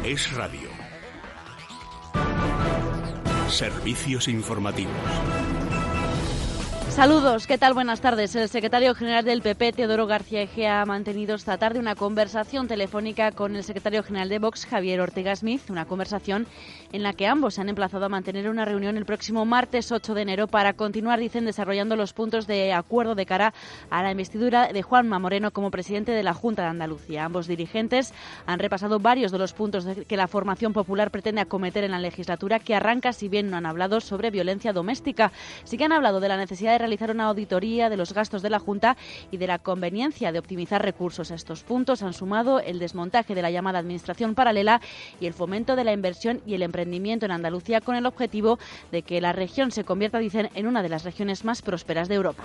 Es Radio. Servicios informativos. Saludos, ¿qué tal? Buenas tardes. El secretario general del PP, Teodoro García Egea, ha mantenido esta tarde una conversación telefónica con el secretario general de Vox, Javier Ortega Smith, una conversación en la que ambos se han emplazado a mantener una reunión el próximo martes 8 de enero para continuar, dicen, desarrollando los puntos de acuerdo de cara a la investidura de Juanma Moreno como presidente de la Junta de Andalucía. Ambos dirigentes han repasado varios de los puntos que la formación popular pretende acometer en la legislatura que arranca, si bien no han hablado sobre violencia doméstica. Sí que han hablado de la necesidad de realizar una auditoría de los gastos de la Junta y de la conveniencia de optimizar recursos. A estos puntos han sumado el desmontaje de la llamada administración paralela y el fomento de la inversión y el emprendimiento en Andalucía con el objetivo de que la región se convierta, dicen, en una de las regiones más prósperas de Europa.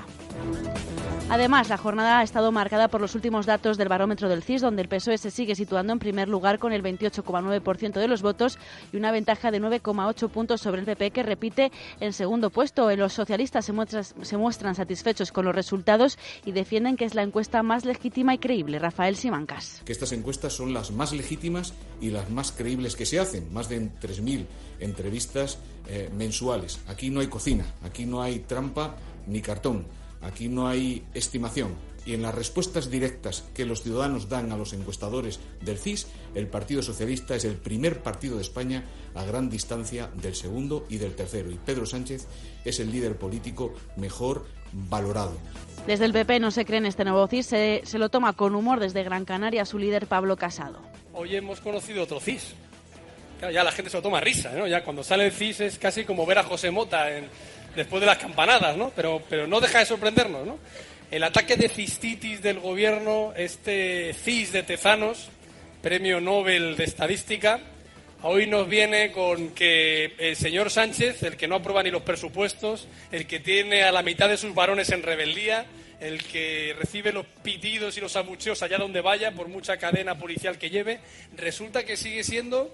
Además, la jornada ha estado marcada por los últimos datos del barómetro del CIS, donde el PSOE se sigue situando en primer lugar con el 28,9% de los votos y una ventaja de 9,8 puntos sobre el PP, que repite en segundo puesto. Los socialistas se muestran satisfechos con los resultados y defienden que es la encuesta más legítima y creíble. Rafael Simancas. Que estas encuestas son las más legítimas y las más creíbles que se hacen. Más de 3.000 entrevistas mensuales. Aquí no hay cocina, aquí no hay trampa ni cartón. Aquí no hay estimación. Y en las respuestas directas que los ciudadanos dan a los encuestadores del CIS, el Partido Socialista es el primer partido de España a gran distancia del segundo y del tercero. Y Pedro Sánchez es el líder político mejor valorado. Desde el PP no se cree en este nuevo CIS, se lo toma con humor desde Gran Canaria su líder Pablo Casado. Hoy hemos conocido otro CIS. Claro, ya la gente se lo toma a risa, ¿no? Ya cuando sale el CIS es casi como ver a José Mota después de las campanadas, ¿no? Pero no deja de sorprendernos, ¿no? El ataque de cistitis del gobierno, este CIS de Tezanos, premio Nobel de Estadística, hoy nos viene con que el señor Sánchez, el que no aprueba ni los presupuestos, el que tiene a la mitad de sus varones en rebeldía, el que recibe los pitidos y los abucheos allá donde vaya, por mucha cadena policial que lleve, resulta que sigue siendo,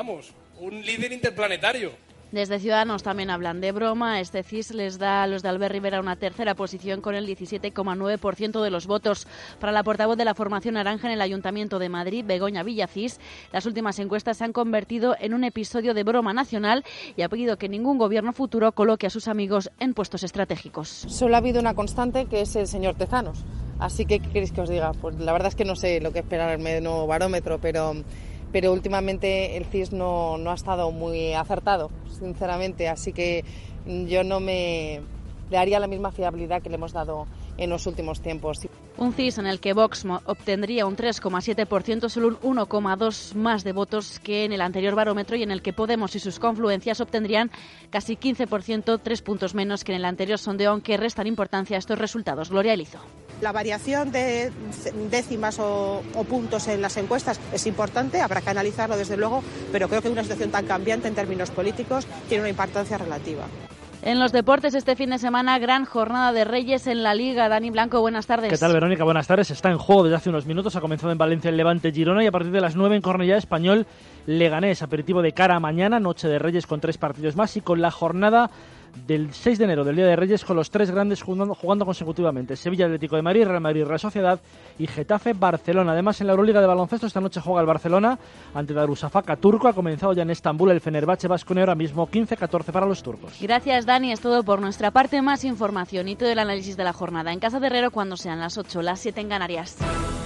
un líder interplanetario. Desde Ciudadanos también hablan de broma. Este CIS les da a los de Albert Rivera una tercera posición con el 17,9% de los votos. Para la portavoz de la formación naranja en el Ayuntamiento de Madrid, Begoña Villacís, las últimas encuestas se han convertido en un episodio de broma nacional y ha pedido que ningún gobierno futuro coloque a sus amigos en puestos estratégicos. Solo ha habido una constante, que es el señor Tezanos. Así que, ¿qué queréis que os diga? Pues la verdad es que no sé lo que esperarme de nuevo barómetro, pero últimamente el CIS no ha estado muy acertado, sinceramente, así que yo no le daría la misma fiabilidad que le hemos dado en los últimos tiempos. Un CIS en el que Vox obtendría un 3,7%, solo un 1,2% más de votos que en el anterior barómetro, y en el que Podemos y sus confluencias obtendrían casi 15%, 3 puntos menos que en el anterior sondeo, aunque restan importancia a estos resultados. Gloria Elizo. La variación de décimas o puntos en las encuestas es importante, habrá que analizarlo desde luego, pero creo que una situación tan cambiante en términos políticos tiene una importancia relativa. En los deportes, este fin de semana, gran jornada de Reyes en la Liga. Dani Blanco, buenas tardes. ¿Qué tal, Verónica? Buenas tardes. Está en juego desde hace unos minutos. Ha comenzado en Valencia el Levante Girona y a partir de las 9 en Cornellá Español Leganés. Aperitivo de cara a mañana, noche de Reyes con 3 partidos más y con la jornada del 6 de enero, del Día de Reyes, con los 3 grandes jugando consecutivamente: Sevilla Atlético de Madrid, Real Madrid Real Sociedad y Getafe Barcelona. Además, en la Euroliga de baloncesto esta noche juega el Barcelona ante Darusafaka turco. Ha comenzado ya en Estambul el Fenerbahce Baskonia, ahora mismo 15-14 para los turcos. Gracias, Dani. Es todo por nuestra parte. Más información y todo el análisis de la jornada en Casa de Herrero cuando sean las 8, las 7 en Canarias.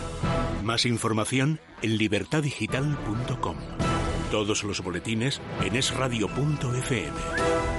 Más información en libertadigital.com. Todos los boletines en esradio.fm.